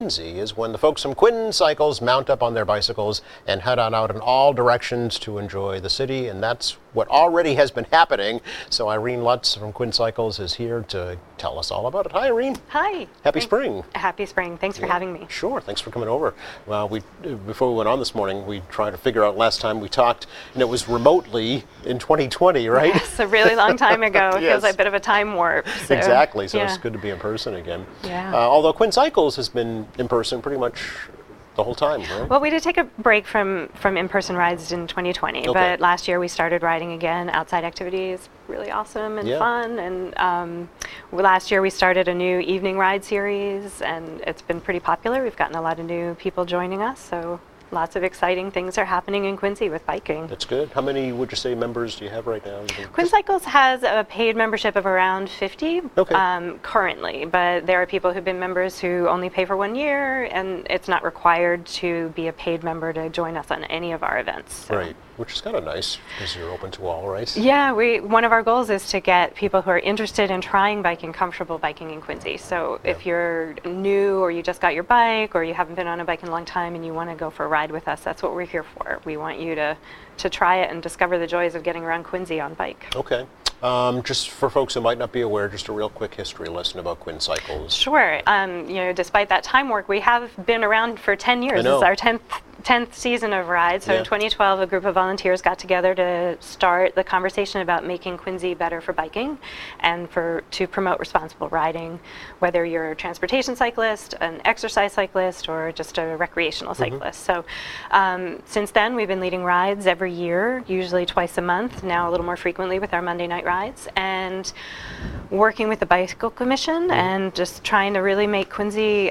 Quincy is when the folks from Quinn Cycles mount up on their bicycles and head on out in all directions to enjoy the city, and that's what already has been happening. So Irene Lutz from Quinn Cycles is here to tell us all about it. Hi, Irene. Hi. Happy spring. Happy spring. Thanks for having me. Sure. Thanks for coming over. Well, before we went on this morning, we tried to figure out last time we talked, and it was remotely in 2020, right? Yes, a really long time ago. It feels like a bit of a time warp. So, exactly. So it's good to be in person again. Yeah. Although Quinn Cycles has been in person pretty much the whole time, right? Well, we did take a break from in-person rides in 2020, but last year we started riding again. Outside activities, really awesome and fun. And last year we started a new evening ride series, and it's been pretty popular. We've gotten a lot of new people joining us, so lots of exciting things are happening in Quincy with biking. That's good. How many, would you say, members do you have right now? Quinn Cycles has a paid membership of around 50 currently, but there are people who've been members who only pay for 1 year, and it's not required to be a paid member to join us on any of our events. So. Right, which is kind of nice because you're open to all, right? Yeah, one of our goals is to get people who are interested in trying biking comfortable biking in Quincy. So if you're new or you just got your bike or you haven't been on a bike in a long time and you want to go for a ride with us, that's what we're here for. We want you to try it and discover the joys of getting around Quincy on bike. Okay. Just for folks who might not be aware, just a real quick history lesson about Quinn Cycles. Sure. Despite that time work, we have been around for 10 years. This is our 10th season of rides. So in 2012, a group of volunteers got together to start the conversation about making Quincy better for biking and to promote responsible riding, whether you're a transportation cyclist, an exercise cyclist, or just a recreational cyclist. So since then, we've been leading rides every year, usually twice a month, now a little more frequently with our Monday night rides, and working with the Bicycle Commission and just trying to really make Quincy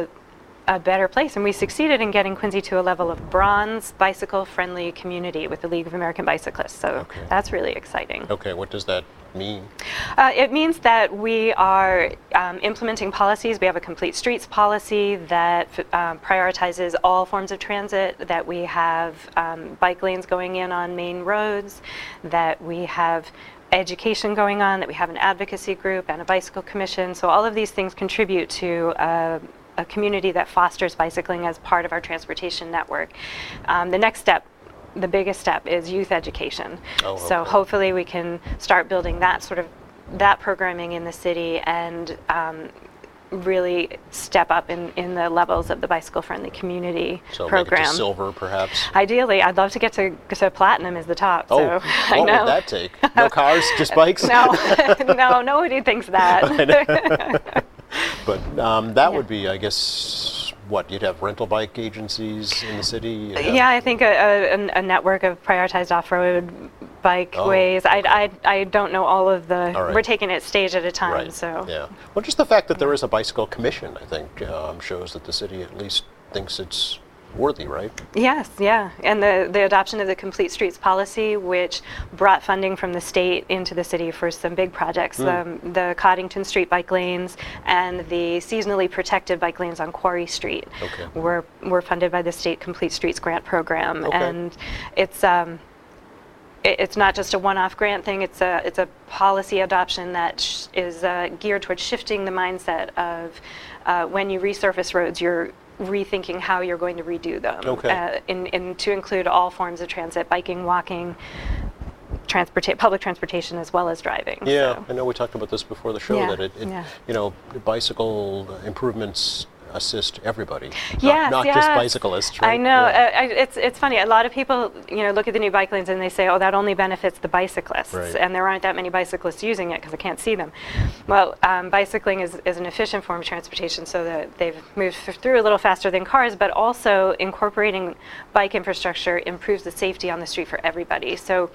a better place. And we succeeded in getting Quincy to a level of bronze bicycle-friendly community with the League of American Bicyclists. So that's really exciting. Okay, what does that mean? It means that we are implementing policies. We have a complete streets policy that prioritizes all forms of transit, that we have bike lanes going in on main roads, that we have education going on, that we have an advocacy group and a bicycle commission. So all of these things contribute to a community that fosters bicycling as part of our transportation network. The next step, the biggest step, is youth education. So hopefully we can start building that programming in the city and really step up in the levels of the bicycle-friendly community program. Make it to silver, perhaps? Ideally, I'd love to get to platinum is the top. Oh, so what would that take? No cars, just bikes? No, no, nobody thinks that. But that would be, I guess, what, you'd have rental bike agencies in the city? Yeah, I think a network of prioritized off-road bikeways. I don't know all of the, we're taking it stage at a time. So. Yeah. Well, just the fact that there is a bicycle commission, I think, shows that the city at least thinks it's worthy, right? Yes, yeah. And the adoption of the Complete Streets policy, which brought funding from the state into the city for some big projects, the Coddington Street bike lanes and the seasonally protected bike lanes on Quarry Street were funded by the state Complete Streets grant program. And it's not just a one-off grant thing, it's a policy adoption that is geared towards shifting the mindset of when you resurface roads, you're rethinking how you're going to redo them, to include all forms of transit, biking, walking, public transportation, as well as driving. Yeah, so. I know we talked about this before the show, that bicycle improvements assist everybody, not just bicyclists, right? I know. It's funny. A lot of people, look at the new bike lanes and they say, "Oh, that only benefits the bicyclists," and there aren't that many bicyclists using it because I can't see them. Well, bicycling is an efficient form of transportation, so that they've moved through a little faster than cars. But also, incorporating bike infrastructure improves the safety on the street for everybody. So.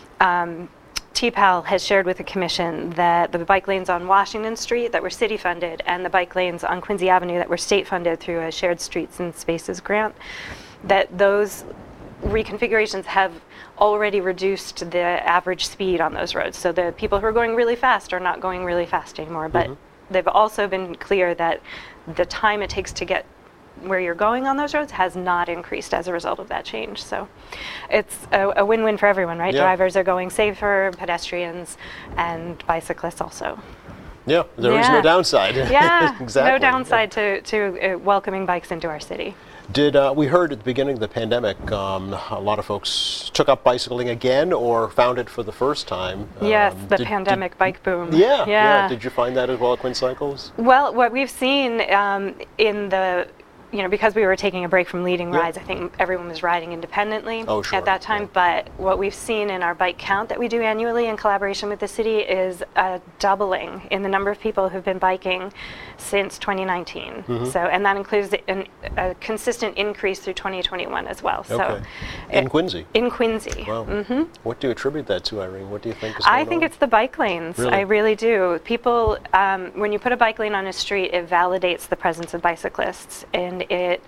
TPAL has shared with the Commission that the bike lanes on Washington Street that were city funded and the bike lanes on Quincy Avenue that were state funded through a Shared Streets and Spaces grant, that those reconfigurations have already reduced the average speed on those roads. So the people who are going really fast are not going really fast anymore, but they've also been clear that the time it takes to get where you're going on those roads has not increased as a result of that change. So it's a win-win for everyone, right? Drivers are going safer, pedestrians, and bicyclists also. Yeah, there is no downside. Yeah, exactly. no downside to welcoming bikes into our city. Did we heard at the beginning of the pandemic, a lot of folks took up bicycling again or found it for the first time? Yes, the pandemic bike boom. Yeah. Did you find that as well at Quinn Cycles? Well, what we've seen in the because we were taking a break from leading rides, I think everyone was riding independently at that time. But what we've seen in our bike count that we do annually in collaboration with the city is a doubling in the number of people who've been biking since 2019. So, and that includes a consistent increase through 2021 as well. So, in Quincy. In Quincy. Wow. What do you attribute that to, Irene? What do you think is going on? I think it's the bike lanes. Really? I really do. People, when you put a bike lane on a street, it validates the presence of bicyclists, and it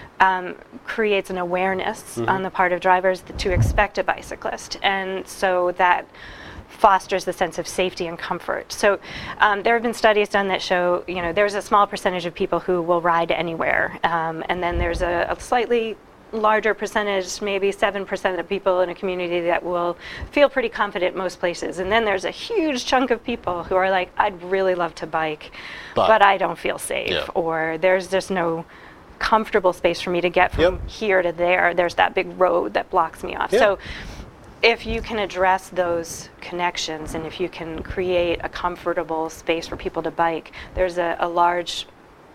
creates an awareness on the part of drivers to expect a bicyclist, and so that fosters the sense of safety and comfort. So there have been studies done that show, there's a small percentage of people who will ride anywhere, and then there's a slightly larger percentage, maybe 7% of people in a community that will feel pretty confident most places. And then there's a huge chunk of people who are like, I'd really love to bike, but I don't feel safe, or there's just no comfortable space for me to get from here to there. There's that big road that blocks me off. So if you can address those connections, and if you can create a comfortable space for people to bike, there's a large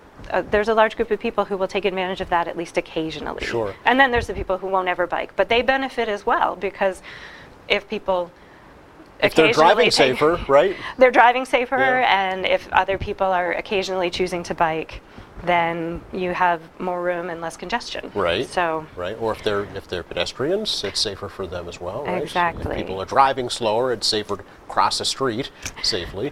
group of people who will take advantage of that at least occasionally. Sure. And then there's the people who won't ever bike, but they benefit as well, because if people they're driving safer, right? They're driving safer, and if other people are occasionally choosing to bike, then you have more room and less congestion. Right. So. Right. Or if they're pedestrians, it's safer for them as well. Right? Exactly. So if people are driving slower, it's safer to cross a street safely.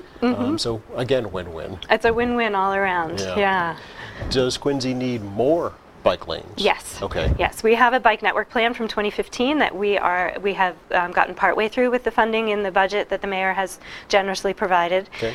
So again, win-win. It's a win-win all around. Yeah. Does Quincy need more bike lanes? Yes. Okay. Yes, we have a bike network plan from 2015 that we have gotten partway through with the funding in the budget that the mayor has generously provided. Okay.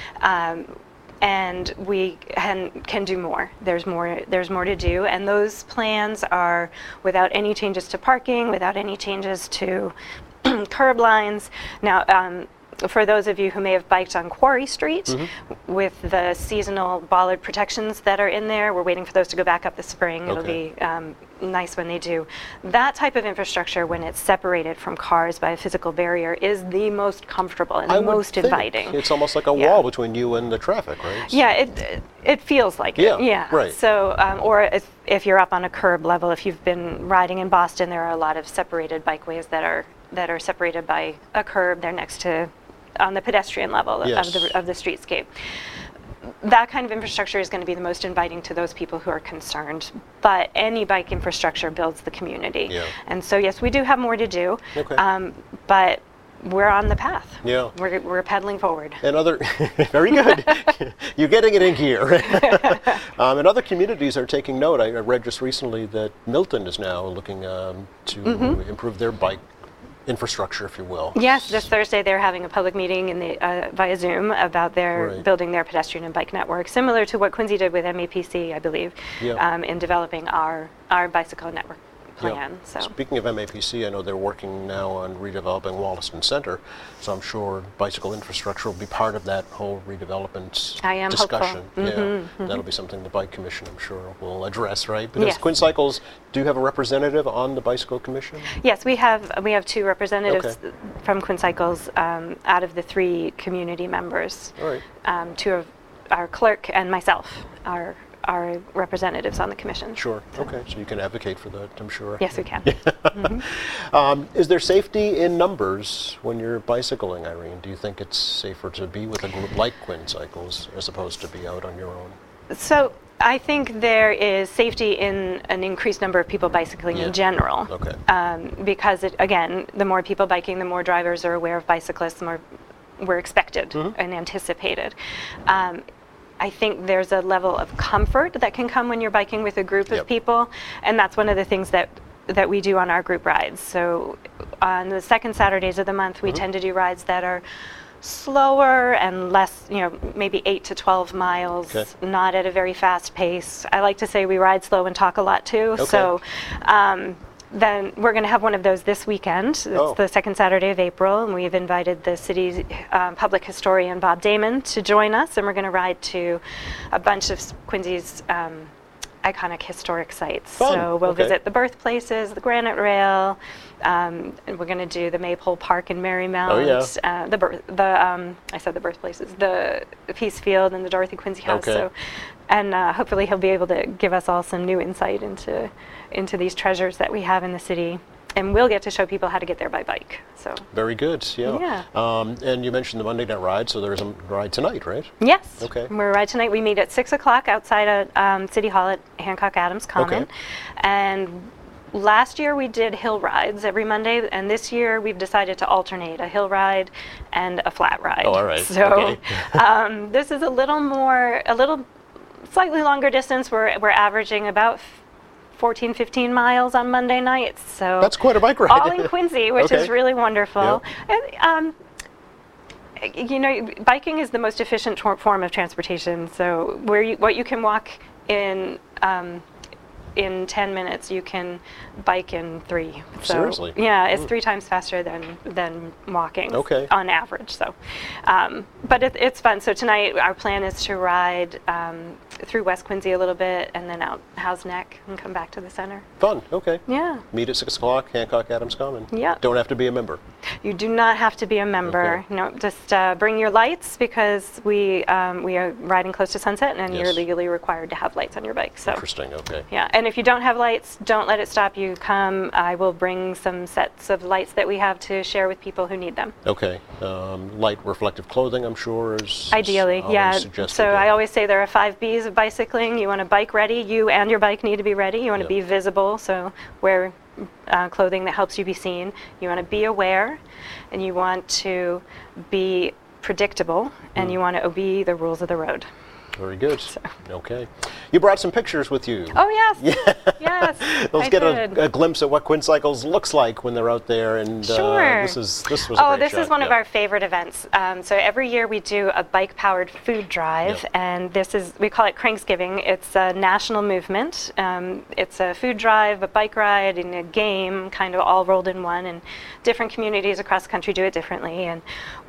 And we can do more. There's more to do, and those plans are without any changes to parking, without any changes to curb lines. Now, for those of you who may have biked on Quarry Street, with the seasonal bollard protections that are in there, we're waiting for those to go back up this spring. It'll be nice when they do. That type of infrastructure, when it's separated from cars by a physical barrier, is the most comfortable and the most inviting. It's almost like a wall between you and the traffic, right? Yeah, it feels like it. Yeah, right. So, or if you're up on a curb level, if you've been riding in Boston, there are a lot of separated bikeways that are separated by a curb. They're next to on the pedestrian level of the streetscape. That kind of infrastructure is going to be the most inviting to those people who are concerned. But any bike infrastructure builds the community. And so yes, we do have more to do, but we're on the path. We're pedaling forward. And very good. You're getting it in gear. And other communities are taking note. I read just recently that Milton is now looking to improve their bike infrastructure, if you will. Yes, this Thursday they're having a public meeting via Zoom about their building their pedestrian and bike network, similar to what Quincy did with MAPC, I believe, in developing our bicycle network plan. So. Speaking of MAPC, I know they're working now on redeveloping Wollaston Center, so I'm sure bicycle infrastructure will be part of that whole redevelopment discussion. Hopeful. That'll be something the Bike Commission, I'm sure, will address, right? Because Quinn Cycles, do you have a representative on the Bicycle Commission? Yes, we have two representatives from Quinn Cycles out of the 3 community members. All right. 2 of our clerk and myself are representatives on the commission. Sure. Okay. So you can advocate for that, I'm sure. Yes, we can. Is there safety in numbers when you're bicycling, Irene? Do you think it's safer to be with a group like Quinn Cycles as opposed to be out on your own? So I think there is safety in an increased number of people bicycling in general. Because again, the more people biking, the more drivers are aware of bicyclists, the more we're expected and anticipated. I think there's a level of comfort that can come when you're biking with a group of people, and that's one of the things that we do on our group rides. So on the second Saturdays of the month, we tend to do rides that are slower and less, maybe 8 to 12 miles, not at a very fast pace. I like to say we ride slow and talk a lot too. So then we're going to have one of those this weekend. It's the second Saturday of April, and we've invited the city's public historian, Bob Damon, to join us, and we're going to ride to a bunch of Quincy's iconic historic sites. Fun. So we'll Okay. visit the birthplaces, the Granite Rail, and we're going to do the Maypole Park in Marymount. Oh, yeah. I said the birthplaces, the Peace Field and the Dorothy Quincy House. Okay. So, and hopefully he'll be able to give us all some new insight into these treasures that we have in the city. And we'll get to show people how to get there by bike. So Very good. Yeah. Yeah. And you mentioned the Monday night ride, so there's a ride tonight, right? yes, Okay. we're right tonight. We meet at 6 o'clock outside at City Hall at Hancock Adams Common. Okay. And last year we did hill rides every Monday, and this year we've decided to alternate a hill ride and a flat ride. Oh, all right. So Okay. this is a little slightly longer distance. We're averaging about 14, 15 miles on Monday nights. So That's quite a bike ride. all in Quincy, which Okay. is really wonderful. Yep. And, you know, biking is the most efficient form of transportation. So what you can walk in 10 minutes, you can bike in 3. So, Seriously? Yeah, it's 3 times faster than walking Okay. on average. So, but it's fun. So tonight our plan is to ride through West Quincy a little bit and then out Howe's Neck and come back to the center. Fun. Okay. Yeah. Meet at 6 o'clock, Hancock Adams Common. Yeah. Don't have to be a member. You do not have to be a member. Okay. No, just bring your lights because we are riding close to sunset, and you're Yes. legally required to have lights on your bike. So Interesting. Okay. yeah, and if you don't have lights, don't let it stop you. Come, I will bring some sets of lights that we have to share with people who need them. Okay. Light reflective clothing, I'm sure, is Ideally, always yeah. suggested. So I always say there are 5 B's of bicycling. You want to bike ready. You and your bike need to be ready. You want Yep. to be visible. So wear clothing that helps you be seen. You want to be aware, and you want to be predictable, and you want to obey the rules of the road. Very good. Okay. You brought some pictures with you. Oh yes, yes. Let's I get did. a glimpse at what Quincycles looks like when they're out there. And Sure. this was a Oh, great this shot. is one of Yeah. our favorite events. So every year we do a bike-powered food drive, Yep. and we call it Cranksgiving. It's a national movement. It's a food drive, a bike ride, and a game, kind of all rolled in one. And different communities across the country do it differently. And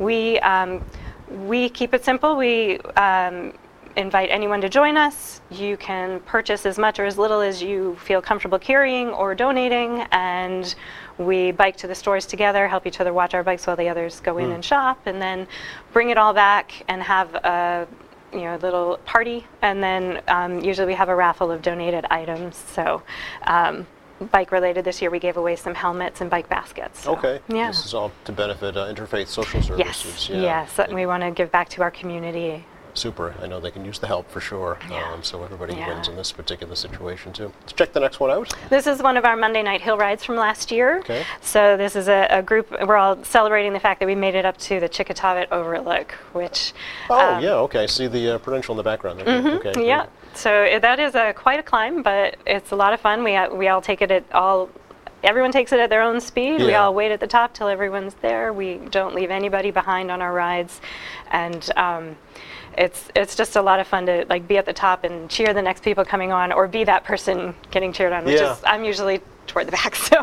we keep it simple. We invite anyone to join us. You can purchase as much or as little as you feel comfortable carrying or donating, and we bike to the stores together, help each other watch our bikes while the others go in and shop, and then bring it all back and have a little party, and then usually we have a raffle of donated items. So bike related, this year we gave away some helmets and bike baskets. So, Okay. Yeah. This is all to benefit Interfaith Social Services. Yes, Yeah. yes. We want to give back to our community. Super. I know they can use the help for sure. Yeah. So everybody Yeah. wins in this particular situation too. Let's check the next one out. This is one of our Monday night hill rides from last year. Okay. So this is a group, we're all celebrating the fact that we made it up to the Chickatawit Overlook, which... Oh, yeah. Okay. I see the Prudential in the background there. Okay. Mm-hmm. Yeah. So that is quite a climb, but it's a lot of fun. We all take it everyone takes it at their own speed. We Yeah. all wait at the top till everyone's there. We don't leave anybody behind on our rides. And it's just a lot of fun to be at the top and cheer the next people coming on, or be that person getting cheered on, which Yeah. is, I'm usually toward the back. So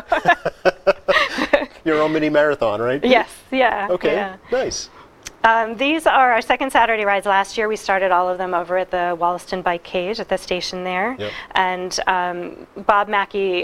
Your own mini marathon, right? yes, yeah. Okay. Yeah. Nice. These are our second Saturday rides. Last year we started all of them over at the Wollaston Bike Cage at the station there. Yep. And Bob Mackey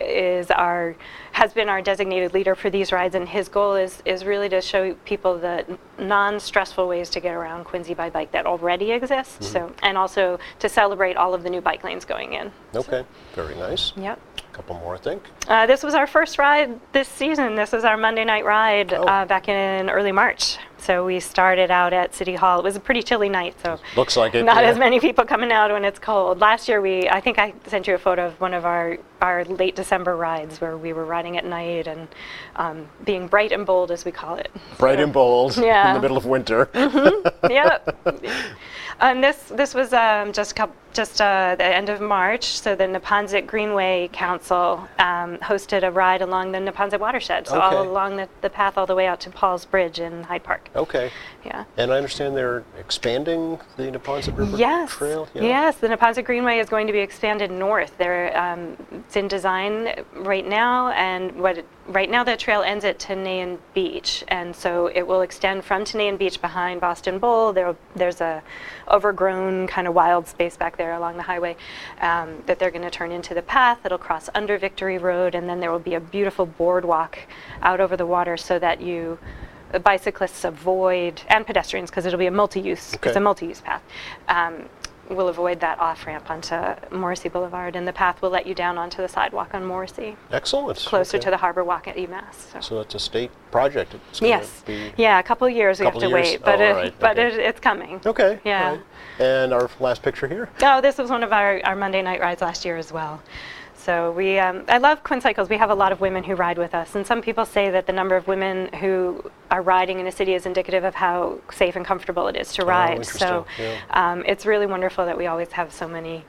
has been our designated leader for these rides, and his goal is really to show people the non-stressful ways to get around Quincy by bike that already exist. So, and also to celebrate all of the new bike lanes going in. Okay. Very nice. Yep. A couple more, I think. This was our first ride this season. This was our Monday night ride Oh. back in early March. So we started out at City Hall. It was a pretty chilly night, so Looks like it. not yeah. as many people coming out when it's cold. Last year, I think I sent you a photo of one of our late December rides where we were riding at night and being bright and bold, as we call it. Bright and bold. Yeah, in the middle of winter. Yep. And this was just the end of March. So the Neponset Greenway Council hosted a ride along the Neponset watershed. So all along the path all the way out to Paul's Bridge in Hyde Park. Okay. Yeah. And I understand they're expanding the Neponset River Trail? Yeah. Yes, the Neponset Greenway is going to be expanded north. It's in design right now, and right now that trail ends at Tenaya Beach, and so it will extend from Tenaya Beach behind Boston Bowl. There's a overgrown kind of wild space back there along the highway that they're going to turn into the path. It'll cross under Victory Road, and then there will be a beautiful boardwalk out over the water so that bicyclists avoid, and pedestrians, because it'll be a multi-use, it's a multi-use path, will avoid that off-ramp onto Morrissey Boulevard, and the path will let you down onto the sidewalk on Morrissey. Excellent. Closer to the Harbor Walk at UMass. So that's a state project. Yes. Yeah, a couple of years we have to wait, but it's coming. Okay. Yeah. Right. And our last picture here? Oh, this was one of our Monday night rides last year as well. So I love Quinn Cycles. We have a lot of women who ride with us, and some people say that the number of women who are riding in a city is indicative of how safe and comfortable it is to ride. Oh, so it's really wonderful that we always have so many.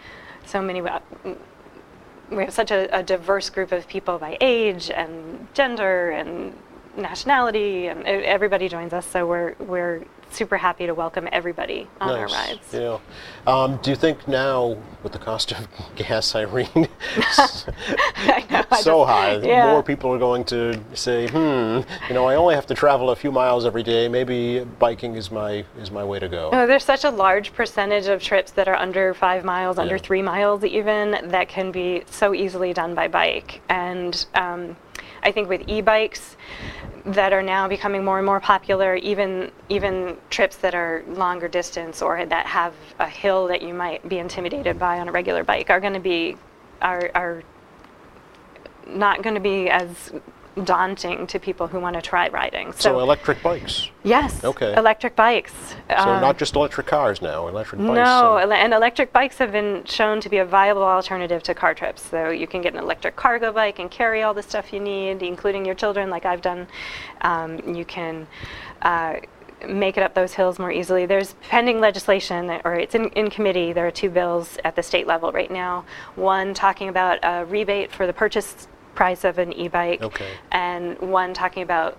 We have such a diverse group of people by age and gender and nationality, and everybody joins us. So we're super happy to welcome everybody on our rides. Yeah. Do you think now, with the cost of gas, Irene, I know, so high, more people are going to say, I only have to travel a few miles every day. Maybe biking is my way to go. Oh, there's such a large percentage of trips that are under 5 miles, under 3 miles even, that can be so easily done by bike. And I think with e-bikes that are now becoming more and more popular, even trips that are longer distance or that have a hill that you might be intimidated by on a regular bike are going to be are not going to be as daunting to people who want to try riding. So electric bikes? Yes. Okay. Electric bikes. So not just electric cars now, electric bikes. No, and electric bikes have been shown to be a viable alternative to car trips. So you can get an electric cargo bike and carry all the stuff you need, including your children, like I've done. You can make it up those hills more easily. There's pending legislation, or it's in committee. There are 2 bills at the state level right now. One talking about a rebate for the purchase price of an e-bike, and one talking about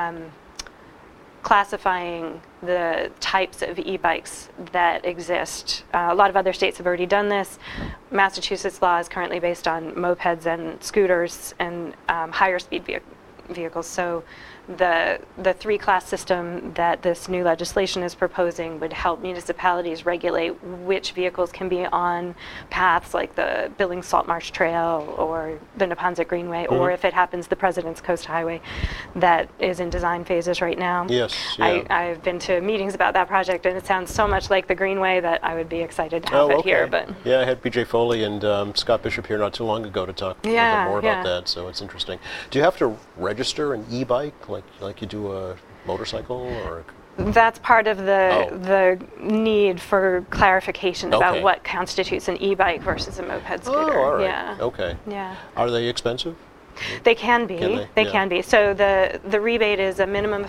classifying the types of e-bikes that exist. A lot of other states have already done this. Massachusetts law is currently based on mopeds and scooters and higher speed vehicles. So the 3-class system that this new legislation is proposing would help municipalities regulate which vehicles can be on paths like the Billings Salt Marsh Trail or the Neponset Greenway, or if it happens, the President's Coast Highway that is in design phases right now. Yes. Yeah. I've been to meetings about that project, and it sounds so much like the Greenway that I would be excited to have it here. But yeah, I had BJ Foley and Scott Bishop here not too long ago to talk a little bit more about that, so it's interesting. Do you have to register an e-bike like you do a motorcycle, or? That's part of the need for clarification about what constitutes an e-bike versus a moped scooter. Oh, all right. Yeah. Okay. Yeah. Are they expensive? They can be. They can be. So the rebate is a minimum of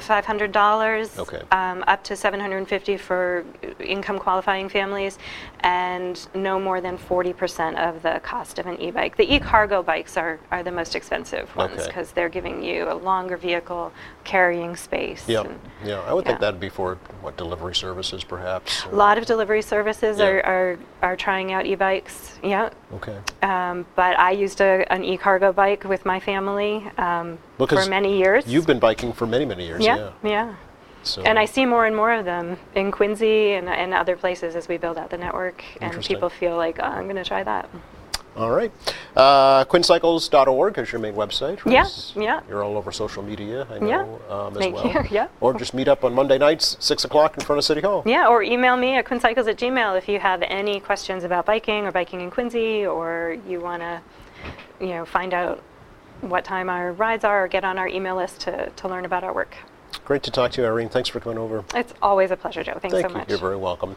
$500, up to $750 for income qualifying families, and no more than 40% of the cost of an e-bike. The e-cargo bikes are the most expensive ones because they're giving you a longer vehicle carrying space. Yeah, I would think that'd be for delivery services, perhaps. A lot of delivery services are trying out e-bikes. Yeah. Okay. But I used an e-cargo bike with my family for many years. You've been biking for many, many years. Yeah. So. And I see more and more of them in Quincy and other places as we build out the network, and people feel like, oh, I'm going to try that. All right. QuinnCycles.org is your main website, right? Yeah. You're all over social media, I know, as Thank well. You. Yeah. Or just meet up on Monday nights, 6 o'clock in front of City Hall. Yeah, or email me at quinncycles@gmail.com if you have any questions about biking or biking in Quincy, or you want to, find out what time our rides are or get on our email list to learn about our work. Great to talk to you, Irene. Thanks for coming over. It's always a pleasure, Joe. Thanks so much. You're very welcome.